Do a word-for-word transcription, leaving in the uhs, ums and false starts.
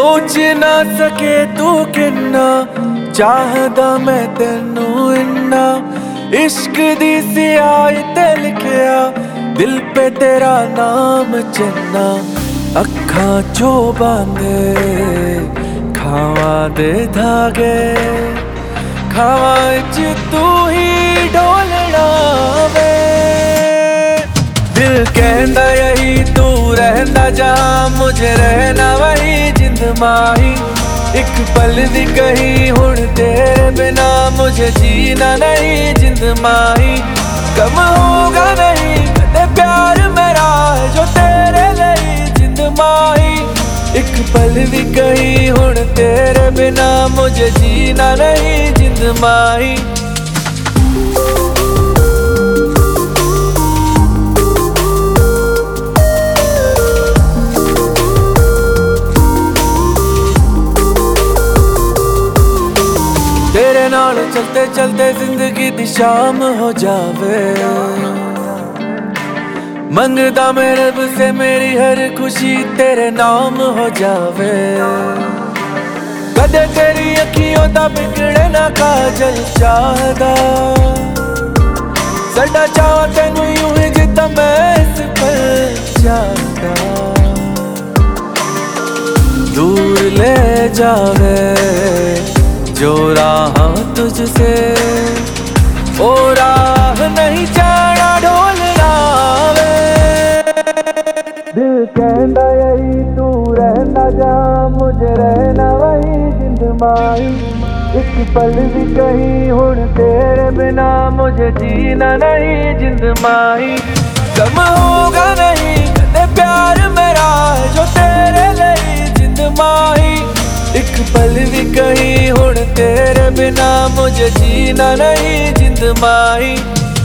सोच ना सके तू किन्ना चाहदा मैं तेनू इन्ना। इश्क दी सियाही ते लिखिया दिल पे तेरा नाम चन्ना। अखां चो बांधे खावा दे धागे, खावा च तू ही ढोलना वे। दिल कहंदा यही तू रहंदा जहां, मुझे रहना वही जिंद माही। एक पल भी कहीं हुण तेरे बिना, मुझे जीना नहीं जिंद माही। कम होगा नहीं कदे प्यार मेरा जो तेरे लिए जिंद माही। एक पल भी कहीं हुण तेरे बिना, मुझे जीना नहीं जिंद माही। तेरे नाल चलते चलते जिंदगी दी शाम हो जावे। मंगदा मैं रब से मेरी हर खुशी तेरे नाम हो जावे। कदे तेरी अखियों दा बिगड़े ना काजल चाहदा, साडा चाह तेनू यूं ही जिद्दां मैं इस पल चाहदा। दूर ले जावे जो राह तुझसे, ओ राह नहीं जाना ढोलना वे। दिल कहंदा यही तू रहंदा जहां, मुझे रहना वही जिंद माही। एक पल भी कहीं हुण तेरे बिना, मुझे जीना नहीं जिंद माही। कम होगा नहीं कदे प्यार मेरा जो तेरे लिए जिंद माही। एक पल भी कहीं हुण तेरे बिना, मुझे जीना नहीं जिंद माही।